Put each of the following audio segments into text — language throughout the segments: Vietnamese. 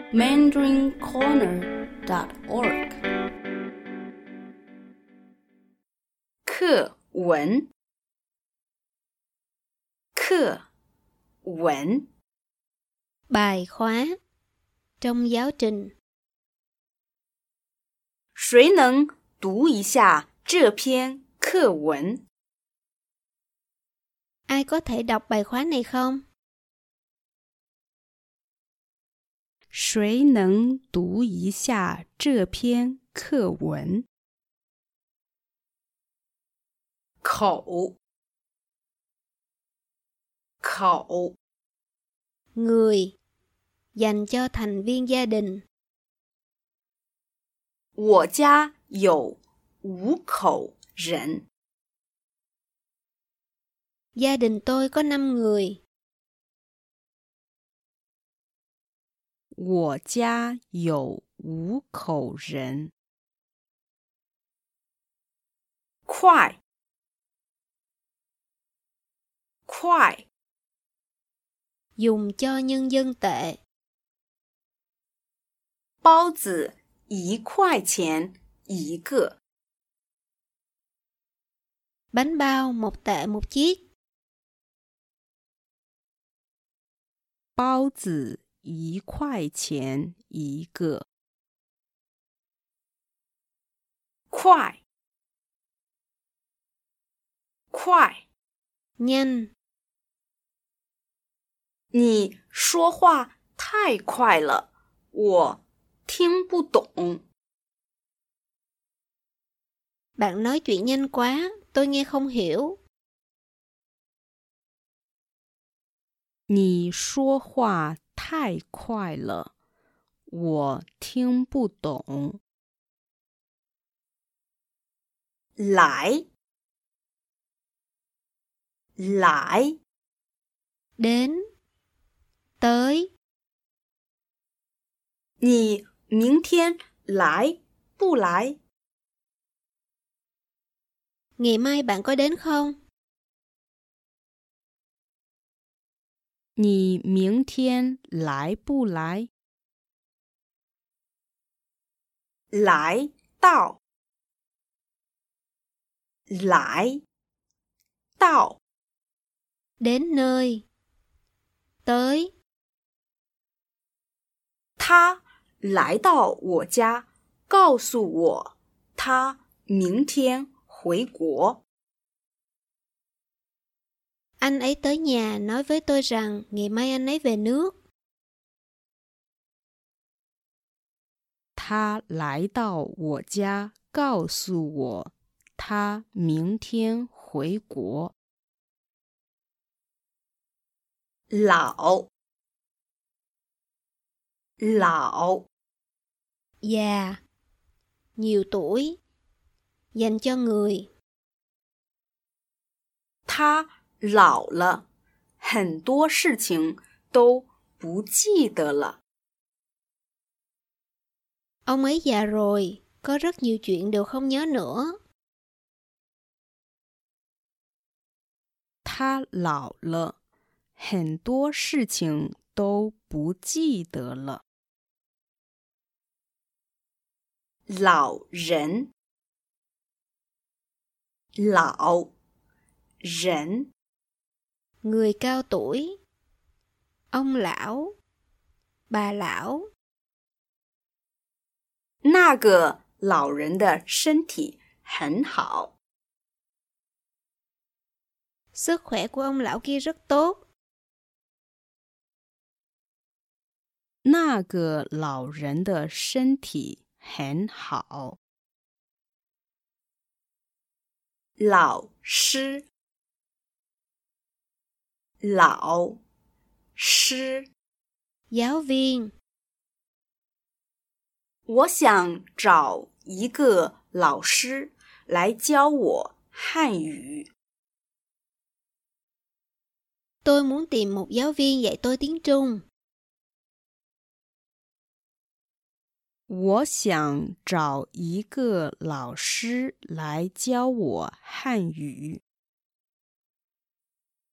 mandarincorner.org。 课文，课文， Bài khóa trong giáo trình. 谁能读一下这篇课文？ Ai có thể đọc bài khóa này không? 谁能读一下这篇课文？ 口，口， Người, dành cho thành viên gia đình. 我家有5口人。 Gia đình tôi có 5 người. 我家有5口人。 快，快， Dùng cho nhân dân tệ. 包子1块钱一个。 Bánh bao 1 tệ 1 chiếc. 包子1块钱一个。 快，快， Nhanh. 你说话太快了，我听不懂。 Bạn nói chuyện nhanh quá, tôi nghe không hiểu. 你说话太快了，我听不懂。 来，来， Đến. Tới. 你明天来不来？ Ngày mai bạn có đến không? 你明天来不来？ 来到，来到， Đến nơi. Tới. 他来到我家，告诉我他明天回国。 Anh ấy tới nhà nói với tôi rằng ngày mai anh ấy về nước. 他来到我家，告诉我他明天回国。 老，老， Già. Nhiều tuổi. Dành cho người. 他老了，很多事情都不记得了。 Ông ấy già rồi, có rất nhiều chuyện đều không nhớ nữa. 他老了，很多事情都不记得了。 老人，老人， Người cao tuổi. Ông lão. Bà lão. 那个老人的身体很好。 Sức khỏe của ông lão kia rất tốt. 那个老人的身体很好。 老师，老师， Giáo viên. 我想找一个老师来教我汉语。 Tôi muốn tìm một giáo viên dạy tôi tiếng Trung. 我想找一个老师来教我汉语。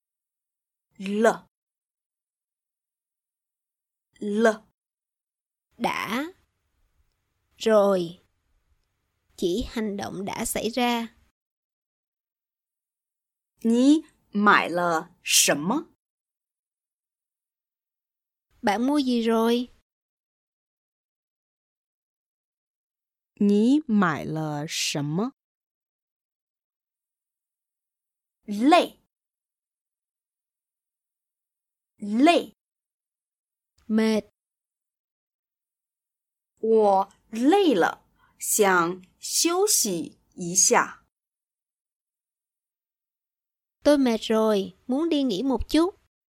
了，了， đã, rồi, chỉ hành động đã xảy ra. 你买了什么？ Bạn mua gì rồi? 你买了什么？ 累，累， Mệt, 我累了，想休息一下。 tôi mệt rồi, muốn đi nghỉ một chút.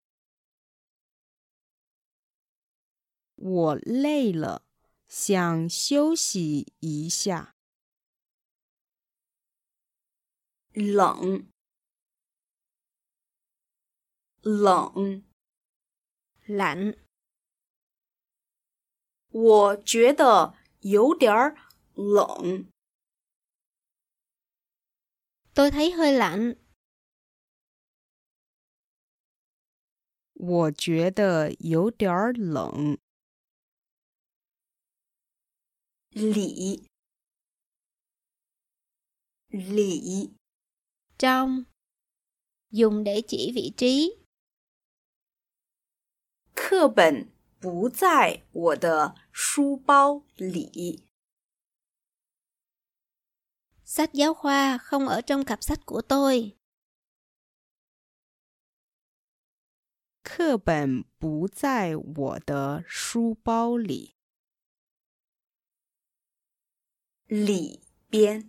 我累了，想休息一下。 冷，冷， Lạnh, 我觉得有点儿冷。 tôi thấy hơi lạnh. 我觉得有点儿冷。 里，里， Trong, dùng để chỉ vị trí. 课本不在我的书包里。 Sách giáo khoa không ở trong cặp sách của tôi. 课本不在我的书包里。 里边，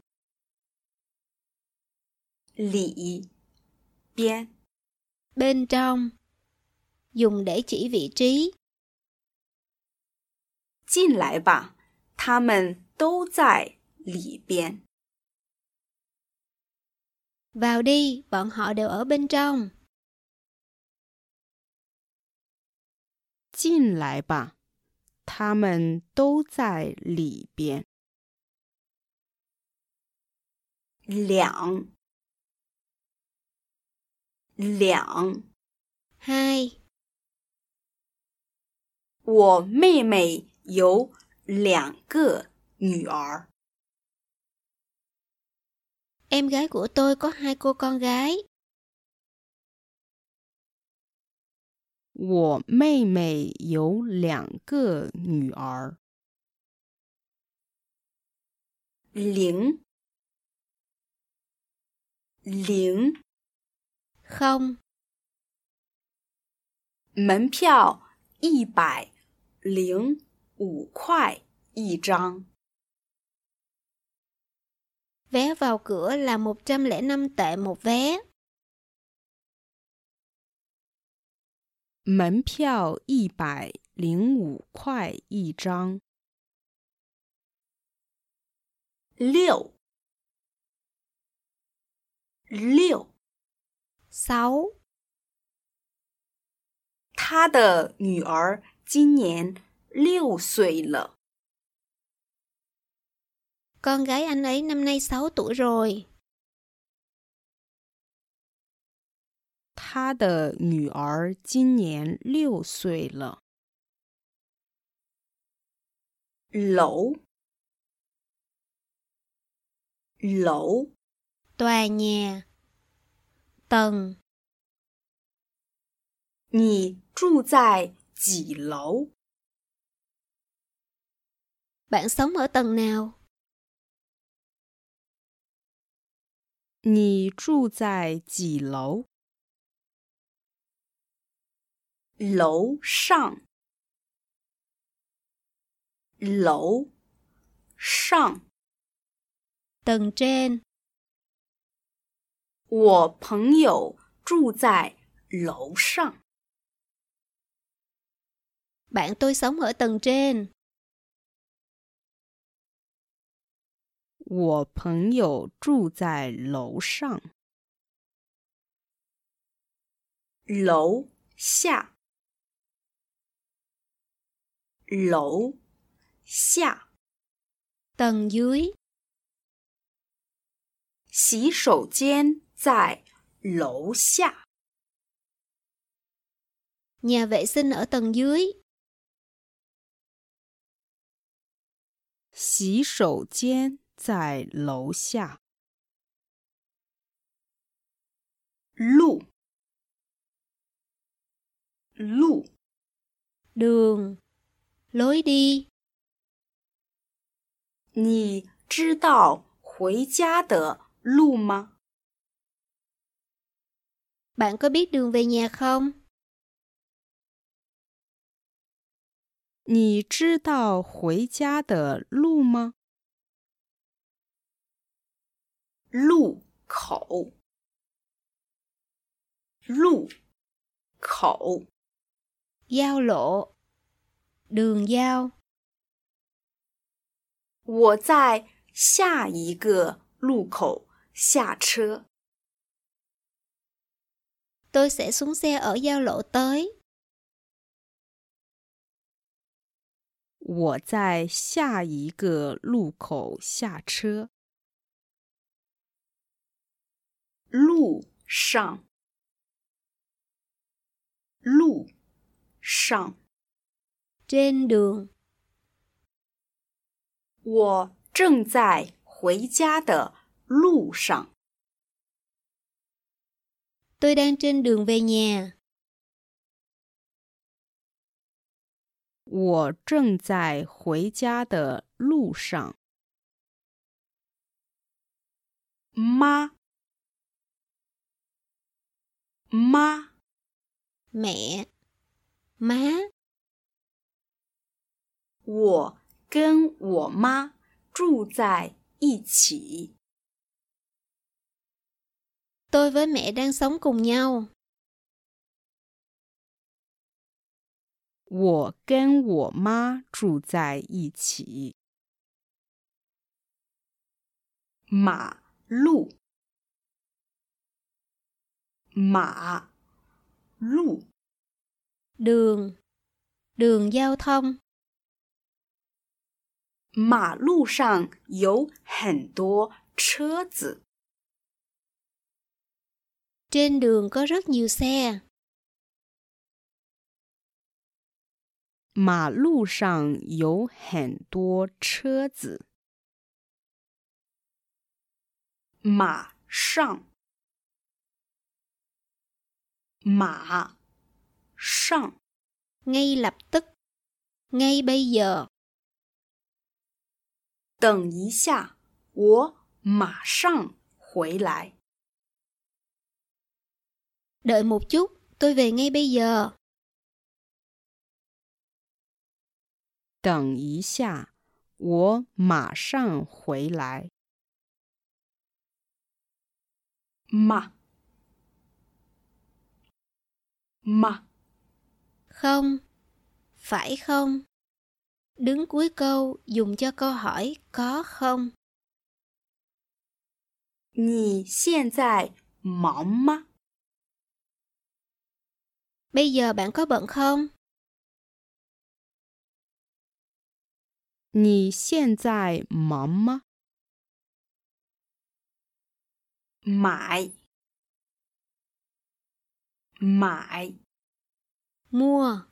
里边， Bên trong, dùng để chỉ vị trí. 进来吧，他们都在里边。 Vào đi, bọn họ đều ở bên trong. 进来吧，他们都在里边。 两，两， 2. 我妹妹有2个女儿。 Em gái của tôi có 2 cô con gái. 我妹妹有2个女儿。 零，零， Không, 门票105块一张。 vé vào cửa là 105 tệ một vé. 门票105块一张。 六，六， 6. 他的女儿今年6岁了。 Con gái anh ấy năm nay 6 tuổi rồi. 他的女儿今年6岁了。 楼，楼， Tòa nhà. Tầng. 你住在几楼？ Bạn sống ở tầng nào? 你住在几楼？ 楼上，楼上。 Tầng trên. 我朋友住在楼上。 Bạn tôi sống ở tầng trên. 我朋友住在楼上。 楼下，楼下。 Tầng dưới. 洗手间在楼下。 Nhà vệ sinh ở tầng dưới. 洗手间在楼下。 路，路， đường, lối đi. 你知道回家的路吗？ Bạn có biết đường về nhà không? 你知道回家的路吗？ 路口，路口， Giao lộ, đường giao. 我在下一个路口下车。 Tôi sẽ xuống xe ở giao lộ tới. 我在下一个路口下车。 路上，路上， Trên đường. 我正在回家的路上。 Tôi đang trên đường về nhà. 我正在回家的路上。 妈，妈， Mẹ, má. 我跟我妈住在一起。 Tôi với mẹ đang sống cùng nhau. 我跟我妈住在一起。 马路，马路， Đường, đường giao thông. 马路上有很多车子。 Trên đường có rất nhiều xe. 马路上有很多车子。 马上，马上， Ngay lập tức, ngay bây giờ. 等一下，我马上回来。 Đợi một chút, tôi về ngay bây giờ. 等一下，我马上回来。 马，马， Không, phải không? Đứng cuối câu dùng cho câu hỏi có không. 你现在忙吗？ Bây giờ bạn có bận không? 你现在忙吗？ 买，买， Mua.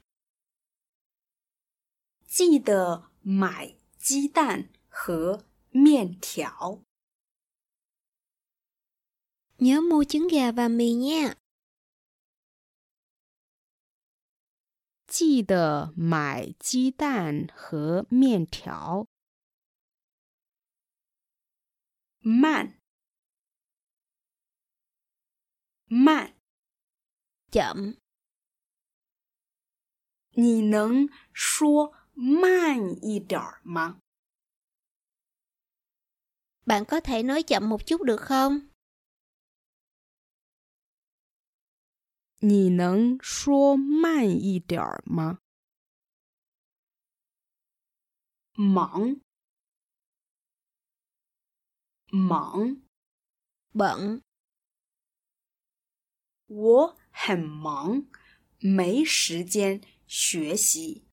记得买鸡蛋和面条。 Nhớ mua trứng gà và mì nha. 记得买鸡蛋和面条。 慢，慢， Chậm. 你能说慢一点儿吗？ Bạn có thể nói chậm một chút được không? 你能说慢一点儿吗？ 忙，忙， Bận. 我很忙，没时间学习。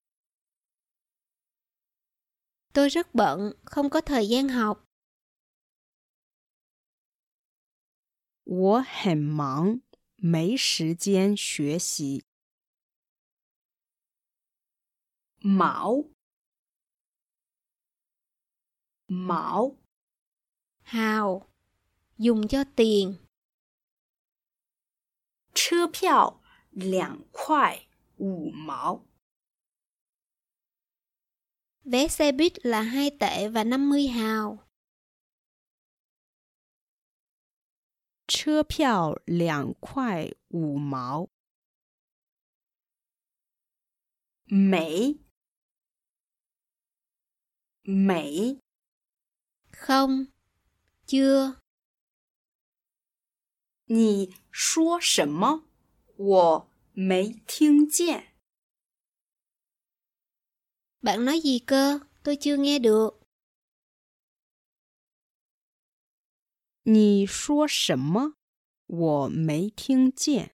Tôi rất bận, không có thời gian học. 我很忙，没时间学习。 毛， 毛 hào, dùng cho tiền. 车票2块5毛 Vé xe buýt là 2 tệ và 50 hào. 车票2块5毛。 美 美 Không, chưa. 你说什么？我没听见。 Bạn nói gì cơ? Tôi chưa nghe được. 你说什么？我没听见。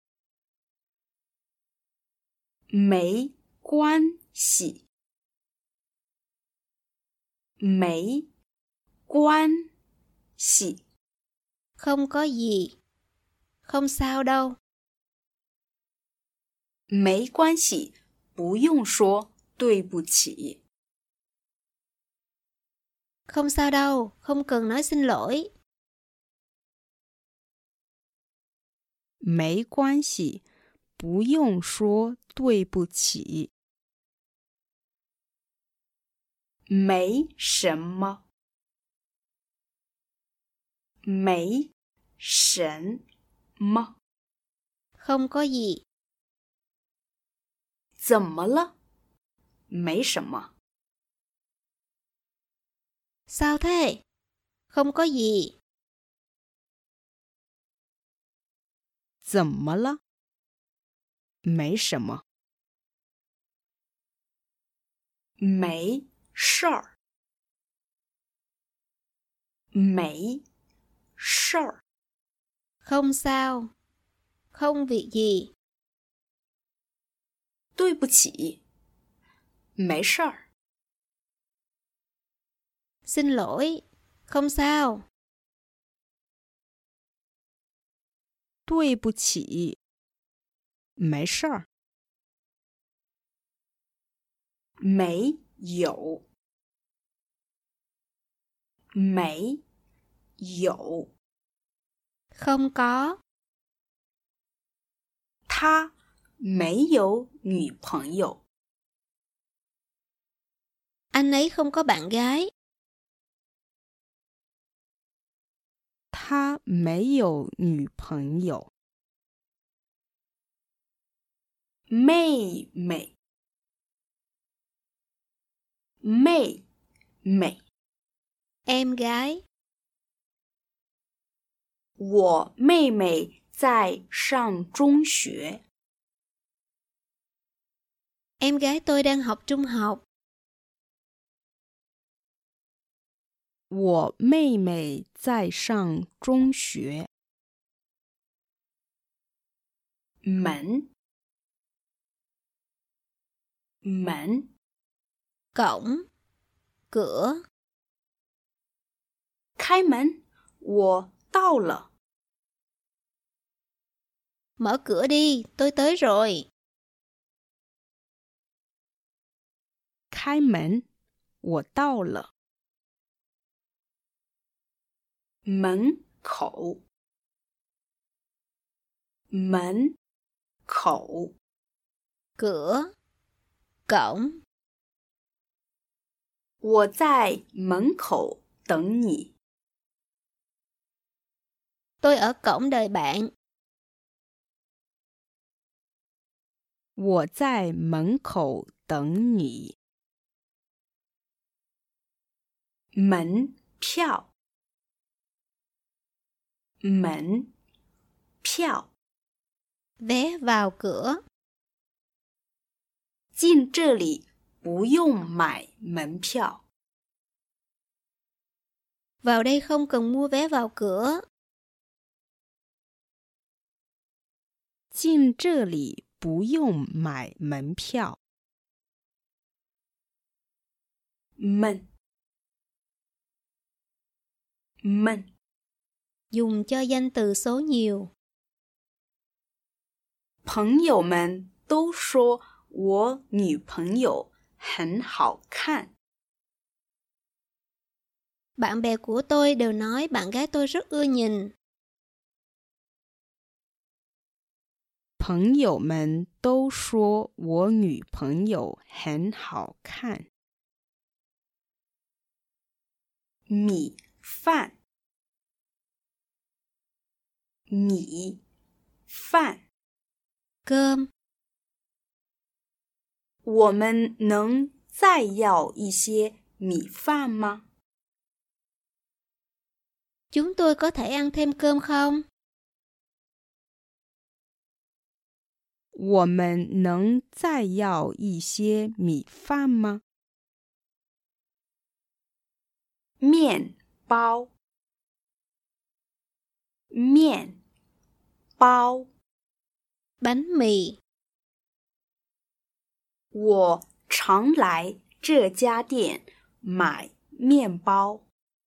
没关系，没关系， Không có gì. Không sao đâu. 没关系，不用说对不起。 Không sao đâu. Không cần nói xin lỗi. 没关系，不用说对不起。 没什么，没什么， Không có gì. 怎么了？没什么。 Sao thế? Không có gì. 怎么了？没什么。 没事儿，没事儿， Không sao. Không việc gì. 对不起，没事儿。 Xin lỗi. Không sao. 对不起，没事儿。 没有，没有， Không có. 他没有女朋友。 Anh ấy không có bạn gái. 他没有女朋友。 妹妹，妹妹， Em gái. 我妹妹在上中学。 Em gái tôi đang học trung học. 我妹妹在上中学。 门，门， Cổng. Cửa. 开门，我到了。 Mở cửa đi, tôi tới rồi. 开门，我到了。 门口，门口， Cửa. Cổng. 我在门口等你。 Tôi ở cổng đợi bạn. 我在门口等你。 门票，门票， Vé vào cửa. 进这里不用买门票。 Vào đây không cần mua vé vào cửa. 进这里不用买门票。 闷，闷， Dùng cho danh từ số nhiều. 朋友们都说我女朋友很好看。 Bạn bè của tôi đều nói bạn gái tôi rất ưa nhìn. 朋友们都说我女朋友很好看。 米饭，米饭， Cơm. 我们能再要一些米饭吗？ Chúng tôi có thể ăn thêm cơm không? 我们能再要一些米饭吗？ 面包，面包， Bánh mì. 我常来这家店买面包。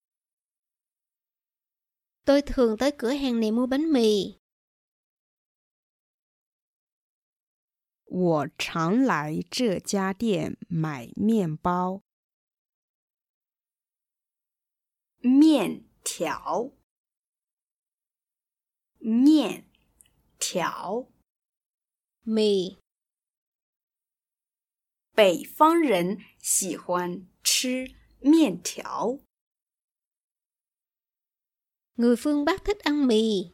Tôi thường tới cửa hàng này mua bánh mì. 我常来这家店买面包。 面条，面条， Mì. 北方人喜欢吃面条。 Người phương Bắc thích ăn mì.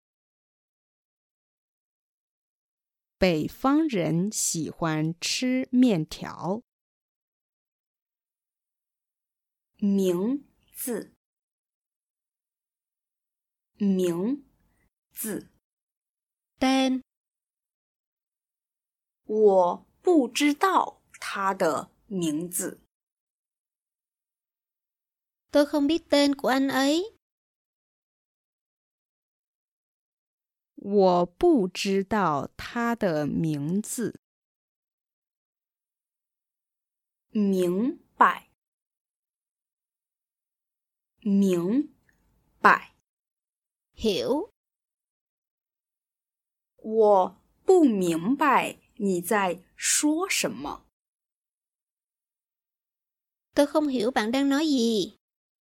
北方人喜欢吃面条。 名字，名字， Tên. 我不知道他的名字。 Tôi không biết tên của anh ấy. 我不知道他的名字。 明白，明白， Hiểu. 我不明白你在说什么。 Tôi không hiểu bạn đang nói gì.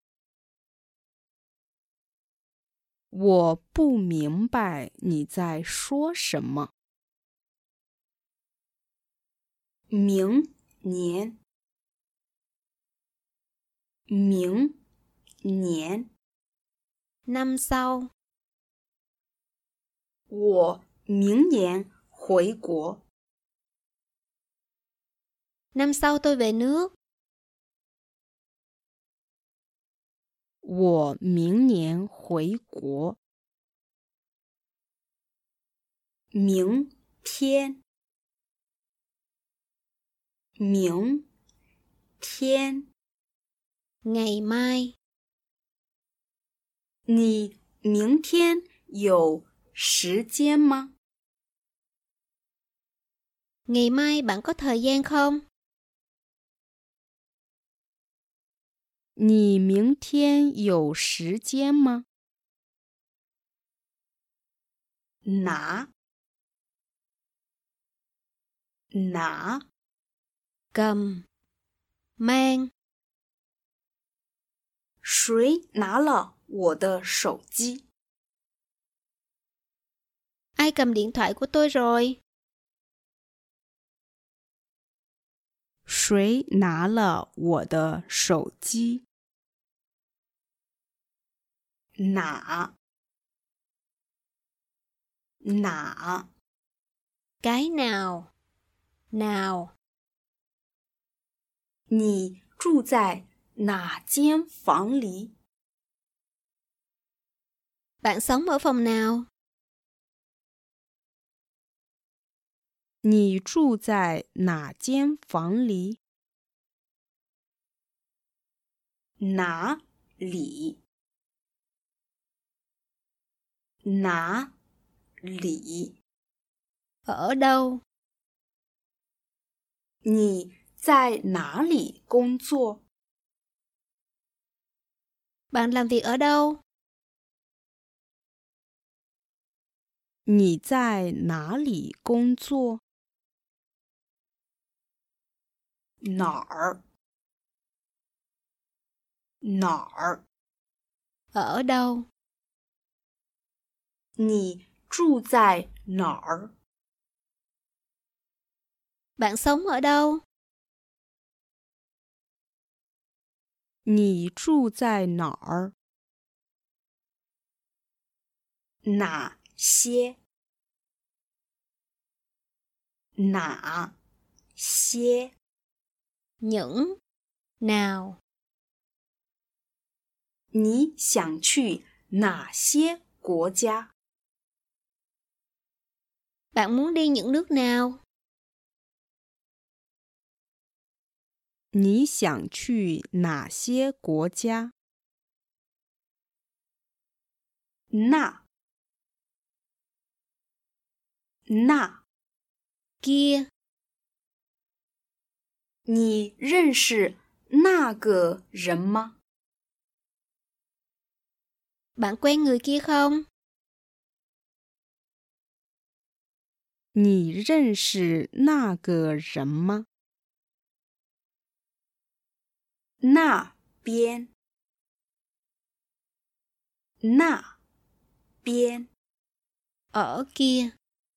我不明白你在说什么。 明年，明年， Năm sau. 我明年回国。 Năm sau tôi về nước. 我明年回国。 明天，明天， Ngày mai. 你明天有时间吗？ Ngày mai bạn có thời gian không? 你明天有时间吗？ 拿，拿， Cầm. Mang. 谁拿了我的手机？ Ai cầm điện thoại của tôi rồi? 谁拿了我的手机？ 哪，哪， Cái nào? Nào. 你住在哪间房里？ Bạn sống ở phòng nào? 你住在哪间房里？ 哪里？哪里？ Ở đâu? 你在哪里工作？ Bạn làm việc ở đâu? 你在哪里工作？ 哪儿？ 哪儿？ Ở đâu? 你住在哪儿？ Bạn sống ở đâu? 你住在哪儿？ 哪些？哪些？ Những nào? 你想去哪些国家？ Bạn muốn đi những nước nào? 你想去哪些国家？ 那 Kia. 你认识那个人吗？ Bạn quen người kia không? 你认识那个人吗？ 那边，那边， Ở kia.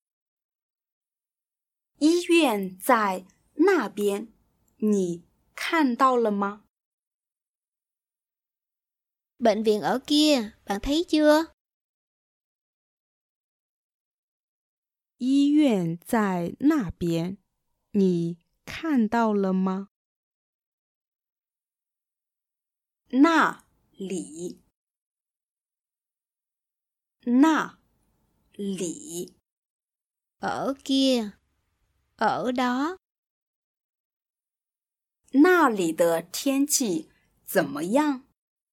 医院在那边，你看到了吗？ Bệnh viện ở kia, bạn thấy chưa? 医院在那边，你看到了吗？ 那里，那里， Ở kia. Ở đó. 那里的天气怎么样？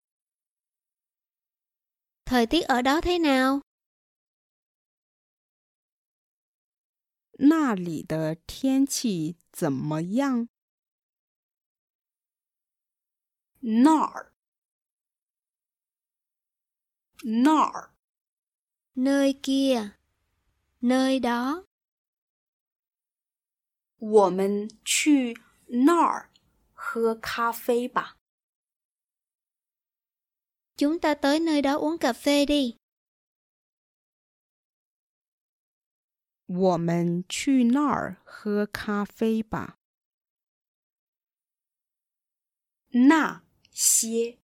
Thời tiết ở đó thế nào? 那里的天气怎么样？ 那儿，那儿， Nơi kia. Nơi đó. 我们去那儿喝咖啡吧。 Chúng ta tới nơi đó uống cà phê đi. 我们去那儿喝咖啡吧。 那些，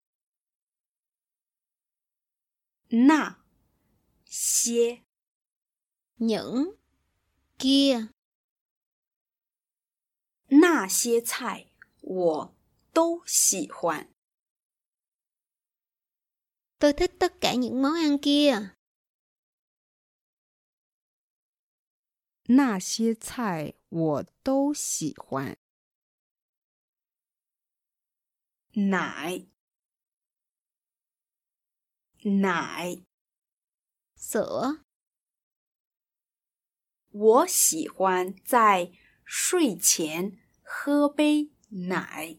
那些， Những. Kia. 那些菜我都喜欢。 Tôi thích tất cả những món ăn kia. 那些菜我都喜欢。 奶，奶， Sữa. 我喜欢在睡前喝杯奶。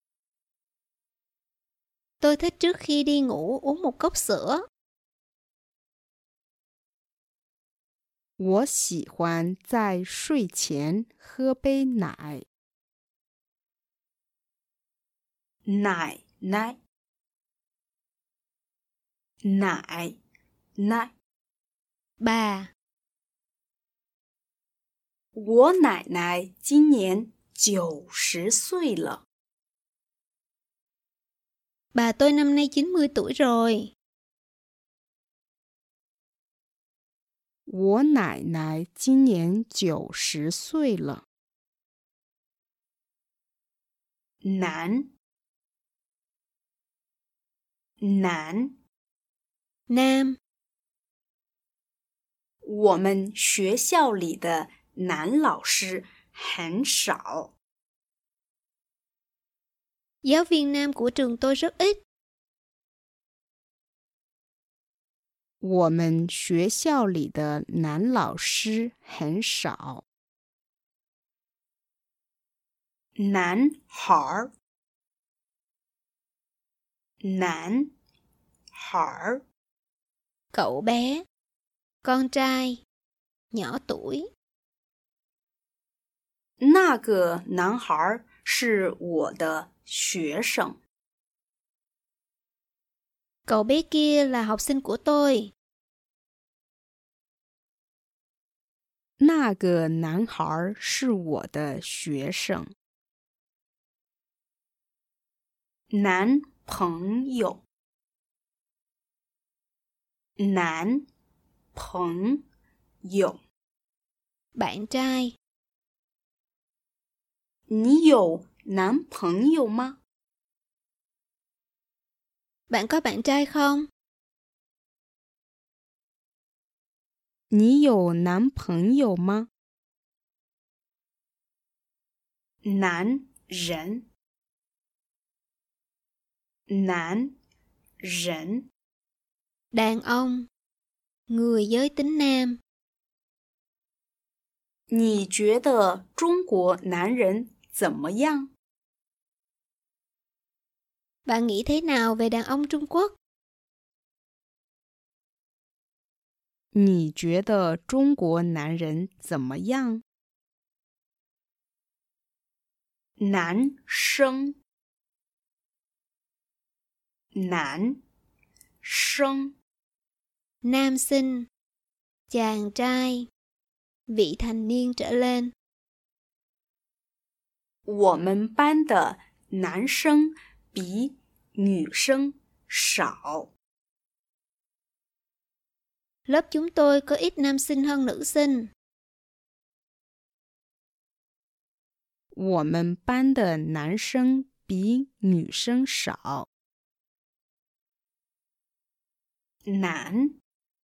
Tôi thích trước khi đi ngủ uống một cốc sữa. 我喜欢在睡前喝杯奶。 奶奶，奶奶， Bà. 我奶奶今年90岁了。 Bà tôi năm nay 90 tuổi rồi. 我奶奶今年90岁了。 男，男， Nam. 我们学校里的男老师很少。 Giáo viên nam của trường tôi rất ít. 我们学校里的男老师很少。 男孩儿，男孩儿， Cậu bé. Con trai. Nhỏ tuổi. 那个男孩儿是我的学生。 Cậu bé kia là học sinh của tôi. 那个男孩是我的学生。 男朋友，男朋友， Bạn trai. 你有男朋友吗？ Bạn có bạn trai không? 你有男朋友吗？ 男人，男人， Đàn ông. Người giới tính nam. 你觉得中国男人怎么样？ Bạn nghĩ thế nào về đàn ông Trung Quốc? 你觉得中国男人怎么样？ 男生，男生， Nam sinh. Chàng trai. Vị thành niên trở lên. 我们班的男生比女生少。 Lớp chúng tôi có ít nam sinh hơn nữ sinh. 我们班的男生比女生少。 男，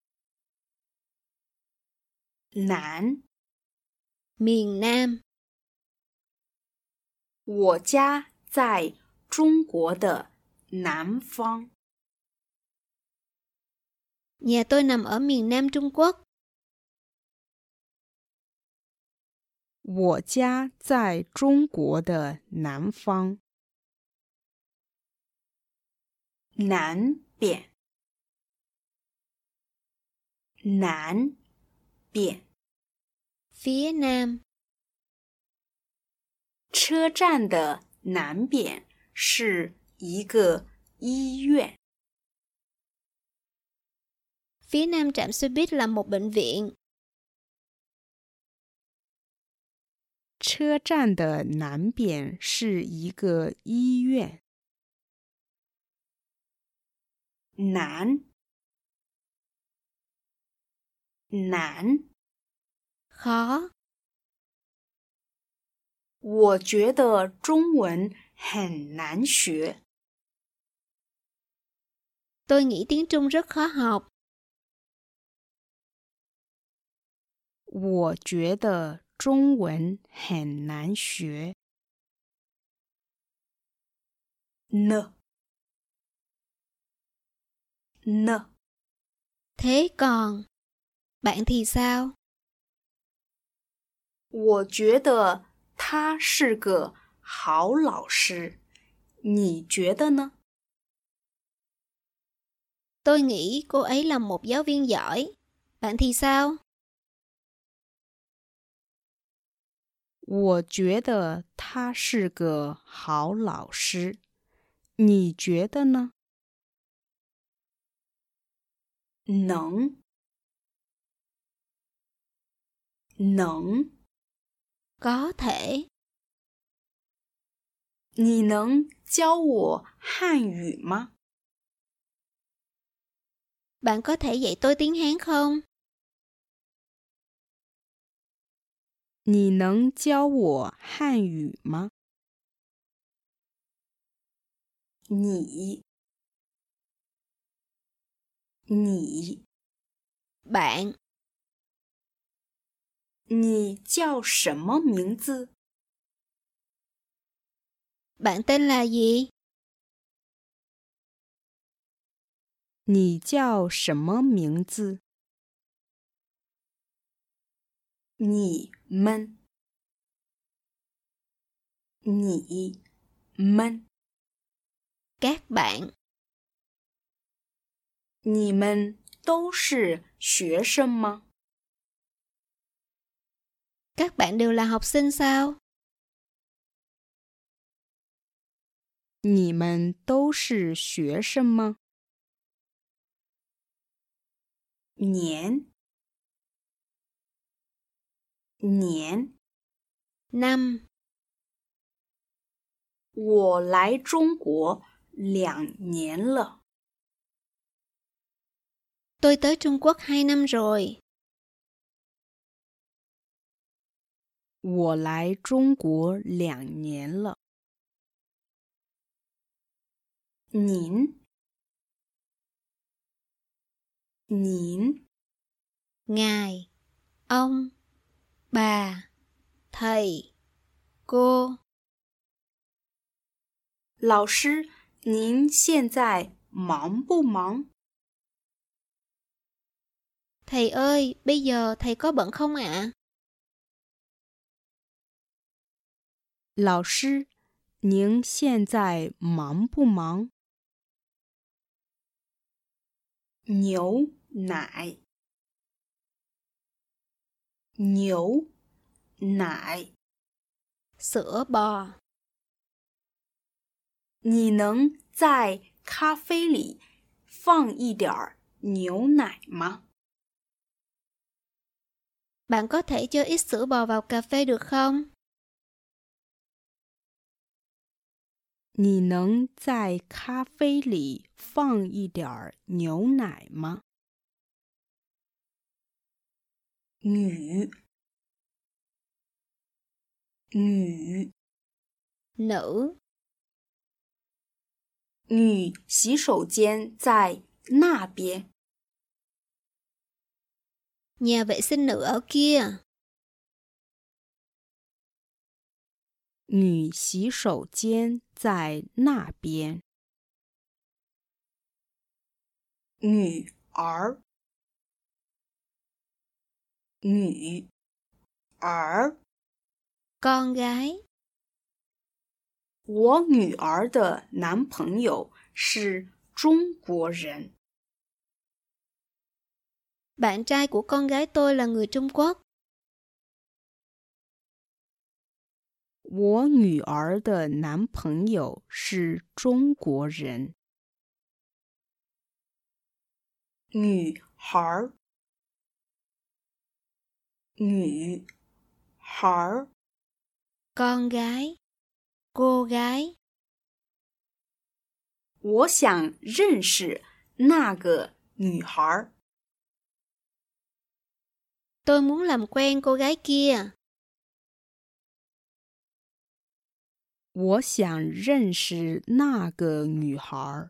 男， Miền Nam. 我家在中国的南方。 Nhà tôi nằm ở miền Nam Trung Quốc. 我家在中国的南方。 南边，南边， Phía Nam. 车站的南边是一个医院。 Phía Nam trạm xe buýt là một bệnh viện. 车站的南边是一个医院。 南，南， Khó. 我觉得中文很难学。 Tôi nghĩ tiếng Trung rất khó học. 我觉得中文很难学。 呢，呢， Thế còn, bạn thì sao? 我觉得他是个好老师，你觉得呢？ Tôi nghĩ cô ấy là một giáo viên giỏi. Bạn thì sao? 我觉得他是个好老师，你觉得呢？ 能，能， Có thể. 你能教我汉语吗？ Bạn có thể dạy tôi tiếng Hán không? 你能教我汉语吗？ 你， Bạn. 你叫什么名字？ Bạn tên là gì? 你叫什么名字？ 你们，你们， Các bạn. 你们都是学生吗？ Các bạn đều là học sinh sao? 你们都是学生吗？ 年年 năm. 我来中国2年了。 Tôi tới Trung Quốc 2 năm rồi. 我来中国2年了。 您 Ngài, ông, bà, thầy, cô. 老师，您现在忙不忙？ Thầy ơi, bây giờ thầy có bận không ạ? 老师，您现在忙不忙？ 牛奶牛奶 Sữa bò. 你能在咖啡里放一点儿牛奶吗？ Bạn có thể cho ít sữa bò vào cà phê được không? 你能在咖啡里放一点儿牛奶吗？ 女 Nữ. 女洗手间在那边。 Nhà vệ sinh nữ ở kia. 女洗手间在那边。 女儿女儿 Con gái. 我女儿的男朋友是中国人。 Bạn trai của con gái tôi là người Trung Quốc. 我女儿的男朋友是中国人。 女孩女孩 Con gái. Cô gái. 我想认识那个女孩。 Tôi muốn làm quen cô gái kia. 我想认识那个女孩。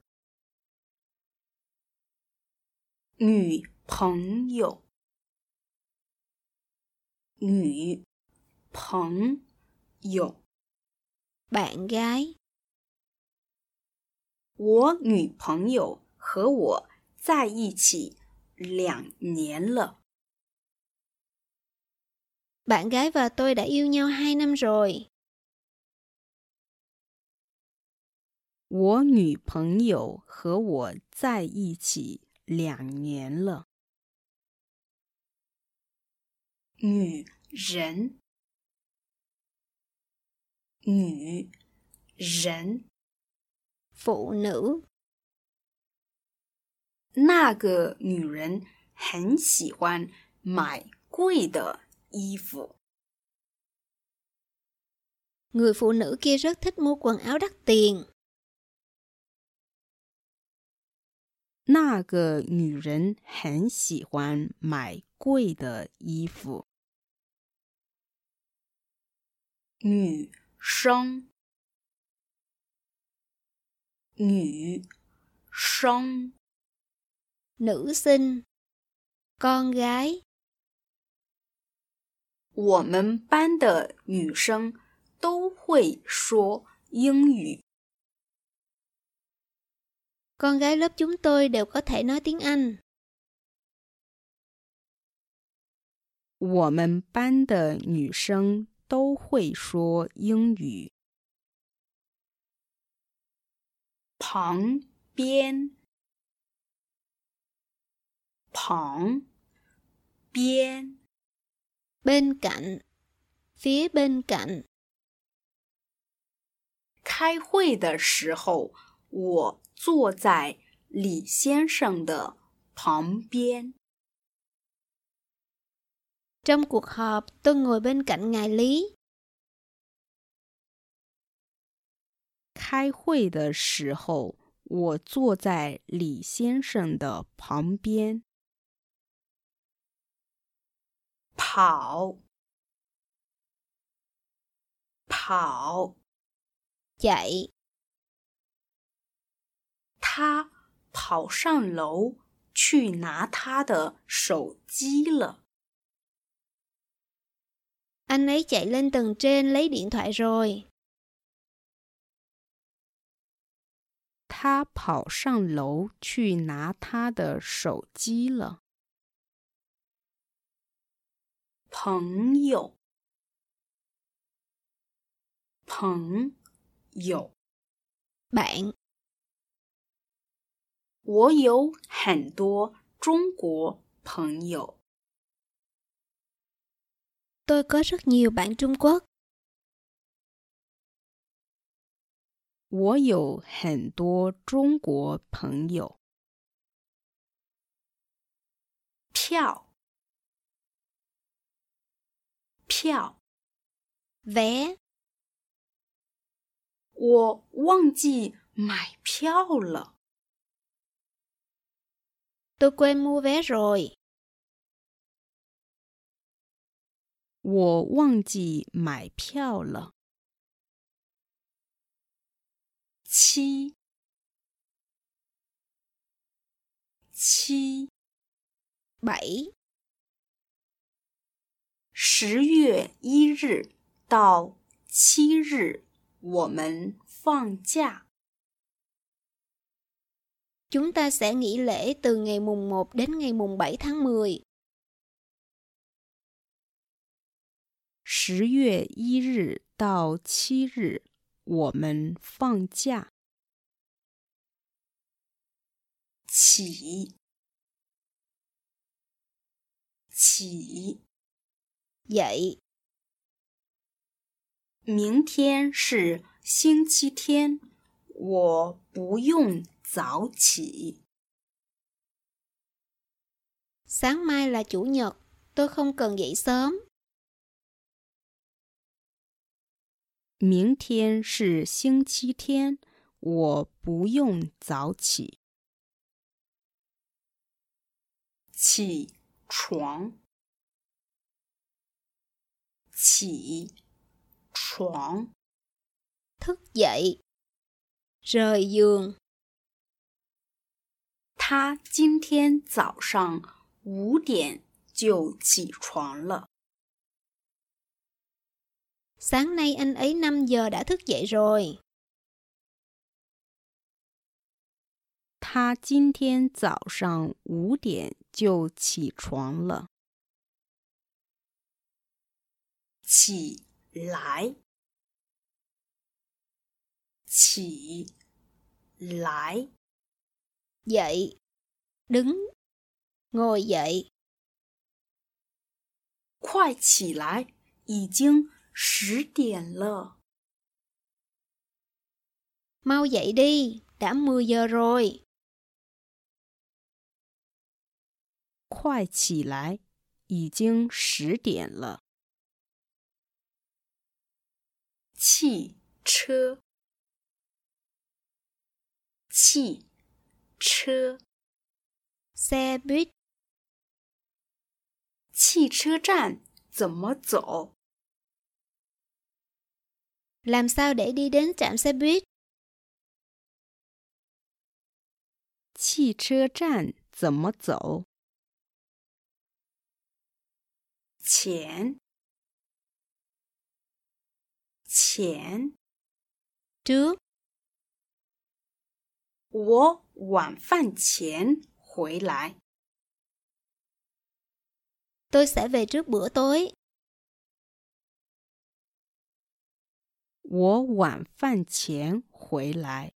女朋友女朋友 Bạn gái. 我女朋友和我在一起2年了。 Bạn gái và tôi đã yêu nhau 2 năm rồi. 我女朋友和我在一起2年了。 女人女人 Phụ nữ. 那个女人很喜欢买贵的衣服。 Người phụ nữ kia rất thích mua quần áo đắt tiền. 那个女人很喜欢买贵的衣服。 女生女生 Nữ sinh. Con gái. 我们班的女生都会说英语。 Con gái lớp chúng tôi đều có thể nói tiếng Anh. 我们班的女生都会说英语。 旁边旁边 Bên cạnh. Phía bên cạnh. 开会的时候，我坐在李先生的旁边。 Trong cuộc họp, tôi ngồi bên cạnh ngài Lý. 开会的时候，我坐在李先生的旁边。 跑，跑， Chạy. 他跑上楼去拿他的手机了。 Anh ấy chạy lên tầng trên lấy điện thoại rồi. 他跑上楼去拿他的手机了。 朋友，朋友， Bạn. 我有很多中国朋友。 Tôi có rất nhiều bạn Trung Quốc. 我有很多中国朋友。 票，票， Vé. 我忘记买票了。 Tôi quên mua vé rồi. 我忘记买票了。 七，七， 7. 10月1日到7日，我们放假。 Chúng ta sẽ nghỉ lễ từ ngày mùng 1 đến ngày mùng 7 tháng 10. 10月1日到7日，我们放假。 起，起， Dậy. 明天是星期天，我不用早起。 Sáng mai là chủ nhật, tôi không cần dậy sớm. 明天是星期天，我不用早起。 起床，起床， Thức dậy. Rời giường. 他今天早上5点就起床了。 Sáng nay anh ấy 5 giờ đã thức dậy rồi. 他今天早上5点就起床了。 起来，起来， Dậy. Đứng. Ngồi dậy. 快起来，已经10点了。 Mau dậy đi, đã 10 giờ rồi. 快起来，已经10点了。 汽车，汽车， Xe buýt. 汽车站怎么走？ Làm sao để đi đến trạm xe buýt? 汽车站怎么走？ 钱，钱， Trước. 我晚饭前回来。 Tôi sẽ về trước bữa tối. 我晚饭前回来。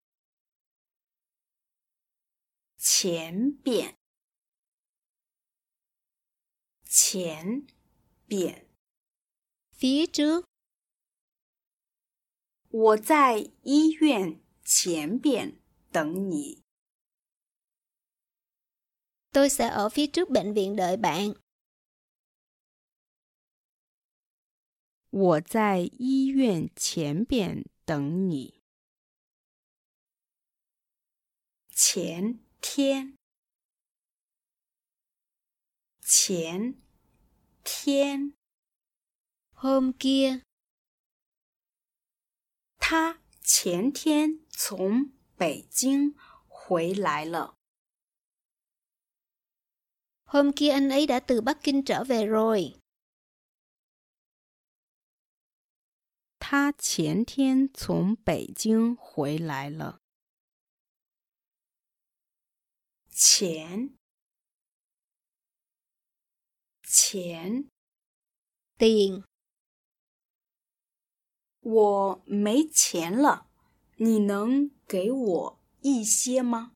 前边，前边， Phía trước. 我在医院前边等你。 Tôi sẽ ở phía trước bệnh viện đợi bạn. 我在医院前边等你。 前天，前天， Hôm kia, 他前天从北京回来了。 hôm kia anh ấy đã từ Bắc Kinh trở về rồi. 他前天从北京回来了。 钱，钱， Tiền, 我没钱了，你能给我一些吗？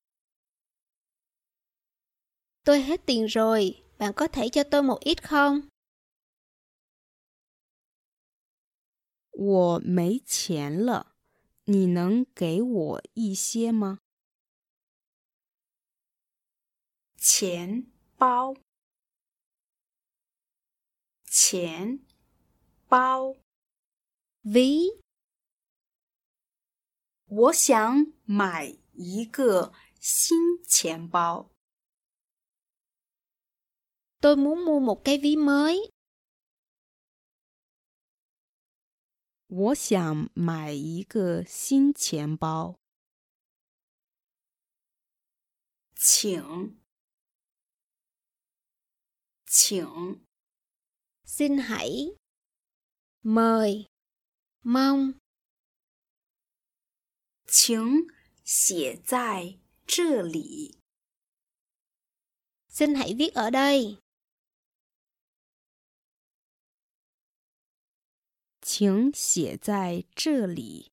tôi hết tiền rồi, bạn có thể cho tôi một ít không? 我没钱了，你能给我一些吗？ 钱包，钱包， Ví, 我想买一个新钱包。 tôi muốn mua một cái ví mới. 我想买一个新钱包。 请，请， Xin hãy, mời, mong, 请写在这里。 xin hãy viết ở đây. 请写在这里。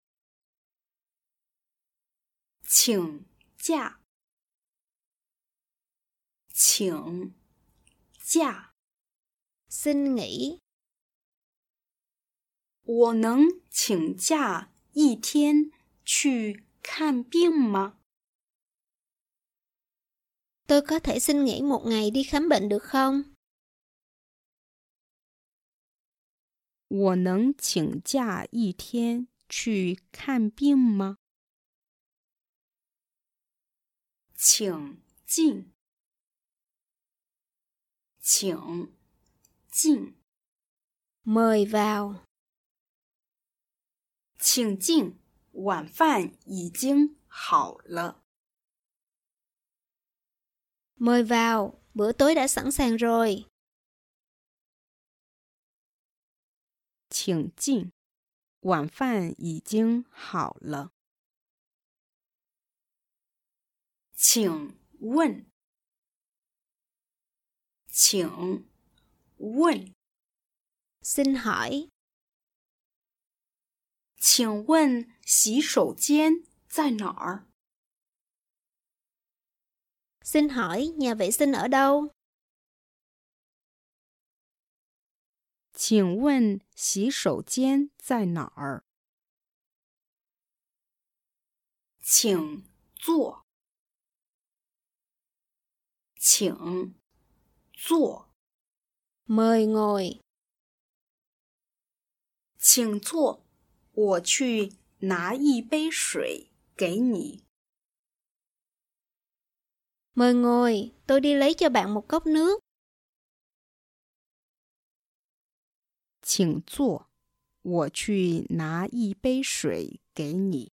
请假，请假， Xin nghỉ, 我能请假一天去看病吗？ tôi có thể xin nghỉ một ngày đi khám bệnh được không? 我能请假一天去看病吗？ 请进，请进， Mời vào, 请进，晚饭已经好了。 mời vào, bữa tối đã sẵn sàng rồi. 请进，晚饭已经好了。 请问，请问， Xin hỏi, 请问洗手间在哪儿？ xin hỏi nhà vệ sinh ở đâu? 请问洗手间在哪儿？ 请坐，请坐， Mời ngồi, 请坐，我去拿一杯水给你。 mời ngồi, tôi đi lấy cho bạn một cốc nước. 请坐，我去拿一杯水给你。